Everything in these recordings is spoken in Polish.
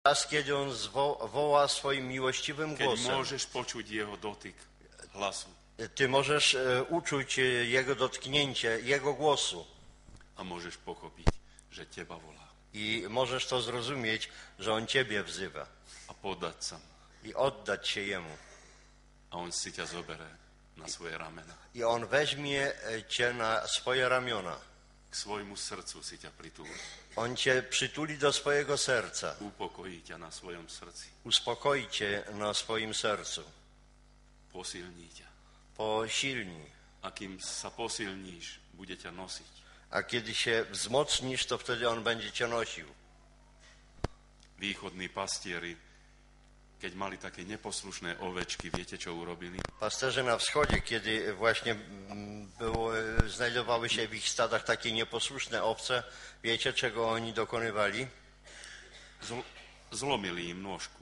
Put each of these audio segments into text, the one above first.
Czas, kiedy on woła swoim miłościwym Keď głosem. môžeš počuť jeho dotyk hlasu. Ty możesz uczuć jego dotknięcie, jego głosu. A môžeš pochopiť, že teba volá. I możesz to zrozumieć, że on ciebie wzywa. A poddať sa mu. I oddać się jemu. A on si ťa zobere na svoje ramena. I on weźmie cię na swoje ramiona. K svojmu srdcu si ťa pritúli. On cię przytuli do swojego serca. Upokojí ťa na svojom srdci. Uspokoi cię na swoim sercu. Posilní ťa. Posilni. A kým sa posilníš, bude ťa nosiť. A kiedy się wzmocnisz, to wtedy on będzie cię nosił. Východní pastieri, keď mali také neposlušné ovečky, viete, čo urobili? Pasterze na wschodzie, kiedy właśnie znajdowały się w ich stadach takie nieposłuszne owce, wiecie, czego oni dokonywali? Zlomili im nôžku.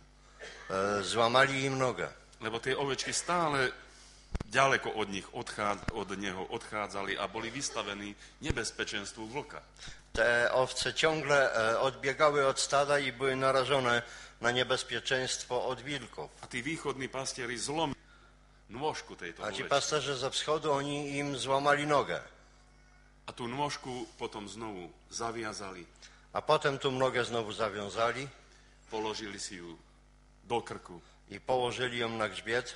Złamali im nogę. Lebo tie ovečky stále ďaleko od neho odchádzali a boli vystavení nebezpečenstvu vlka. Te owce ciągle odbiegały od stada i były narażone na niebezpieczeństwo od wilków. A tí východní pastieri zlomili nôžku tejto A ci ovečky. pasterze ze wschodu, oni im złamali nogę. A tú nôžku potom znovu zaviazali, A potem tą nogę znowu zawiązali položili si ju do krku i położyli ją na grzbiet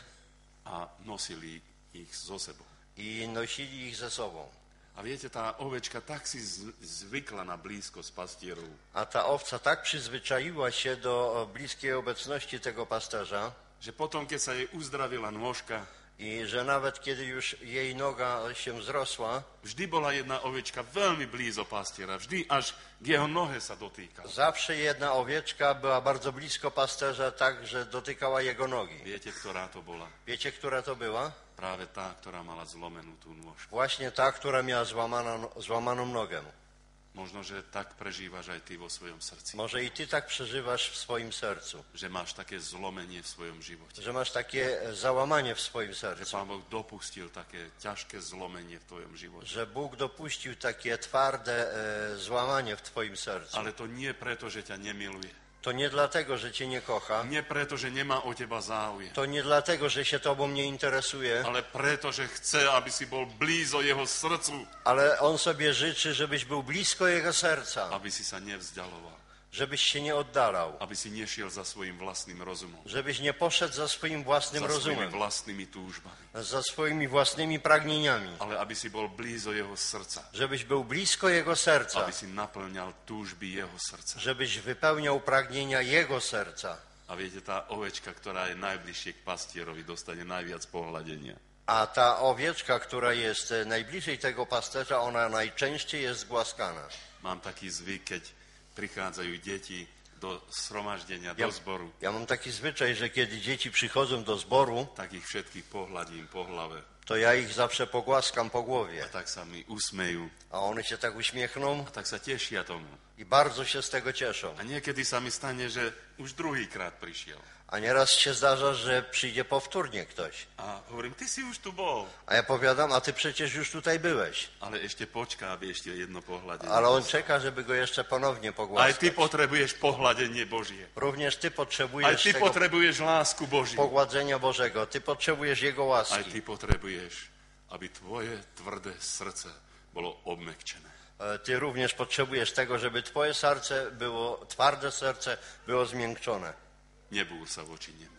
a nosili ich so sebou. i nosili ich ze sobą. A viete, tá ovečka tak si zvykla na blízkosť pastierov, A ta owca tak przyzwyczaiła się do bliskiej obecności tego pasterza, že potom, keď sa jej uzdravila nôžka, i że nawet kiedy już jej noga się zrosła, vždy bola jedna ovečka veľmi blízo pastiera, vždy až k jeho nohe sa dotýkala. zawsze jedna owieczka była bardzo blisko pasterza, tak, że dotykała jego nogi. Viete, ktorá to bola? Wiecie, która to była? Práve tá, ktorá mala zlomenú tú nôžku. Właśnie ta, która miała złamaną nogę. Možno, že tak prežívaš aj ty vo svojom srdci. Może i ty tak przeżywasz w swoim sercu, Že máš také zlomenie v svojom živote. że masz takie załamanie w swoim Že sercu, Pán Boh dopustil také ťažké zlomenie v tvojom živote. że Bóg dopuścił takie twarde złamanie w twoim sercu. Ale to nie preto, že ťa nemiluje. To nie dlatego, że cię nie kocha, Nie preto, že nemá o teba záujem. to nie dlatego, że się tobą nie interesuje, Ale preto, že chce, aby si bol blízo jeho srdcu. ale on sobie życzy, żebyś był blisko jego serca, Aby si sa nevzdialoval. żebyś się nie oddalał, Aby si nešiel za svojim vlastným rozumom. żebyś nie poszedł za swoim własnym Za svojimi rozumem, vlastnými túžbami. za swoimi własnymi pragnieniami, Ale aby si bol blízo jeho srdca. żebyś był blisko jego serca, Aby si naplňal túžby jeho srdca. żebyś wypełniał pragnienia jego serca. A viete, tá ovečka, ktorá je najbližšie k pastierovi, dostane najviac pohľadenia. A ta owieczka, która jest najbliżej tego pasterza, ona najczęściej jest głaskana. Mám taký zvyk, keď prichádzajú deti do shromaždenia, do zboru, Ja mam taki zwyczaj, że kiedy dzieci przychodzą do zboru, tak ich všetkých pohľadím po hlave. to ja ich zawsze pogłaskam po głowie. A tak sa mi usmejú. A one się tak uśmiechną A tak sa tešia tomu. i bardzo się z tego cieszą. A niekedy sa mi stane, že už druhýkrát prišiel. A nieraz się zdarza, że przyjdzie powtórnie ktoś. A hovorím, ty si už tu bol. A ja powiadam, a ty przecież już tutaj byłeś. Ale ešte počká, aby ešte jedno pohľadenie. Ale on czeka, żeby go jeszcze ponownie Aj ty pogłaskać. potrebuješ pohľadenie Božie. Również ty Aj potrzebujesz ty tego potrebuješ lásku Božiu. pogładzenia Bożego. Ty potrzebujesz Jego Aj łaski. ty potrebuješ, aby tvoje tvrdé srdce bolo obmekčené. Ty również potrzebujesz tego, żeby twoje serce było, twarde serce było zmiękczone. Nebúr sa voči nemu.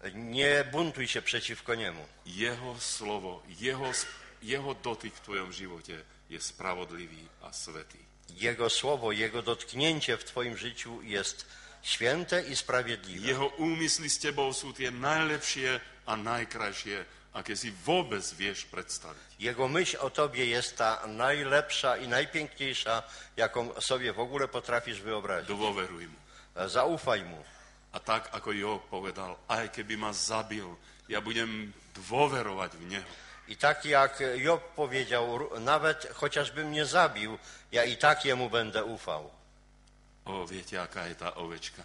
Nie buntuj się przeciwko niemu. Jeho slovo, jeho dotyk v tvojom živote je spravodlivý a svätý. Jego słowo, Jego dotknięcie w twoim życiu jest święte i sprawiedliwe. Jeho úmysly s tebou sú tie najlepšie a najkrajšie, aké si vôbec vieš predstaviť. Jego myśl o tobie jest ta najlepsza i najpiękniejsza, jaką sobie w ogóle potrafisz wyobrazić. Dôveruj mu. Zaufaj mu. A tak, ako Job povedal, aj keby ma zabil, ja budem dôverovať v neho. I tak jak Job powiedział, nawet chociażby mnie zabił, ja i tak jemu będę ufał. O, viete, aká je tá ovečka?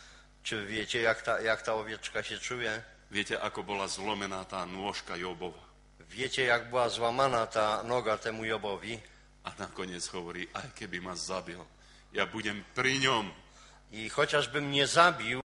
Czy wiecie, jak ta owieczka się czuje? Viete, ako bola zlomená tá nôžka Jobova? Wiecie, jak była złamana ta noga temu Jobowi? A nakoniec hovorí, aj keby ma zabil, ja budem pri ňom. i chociażbym nie zabił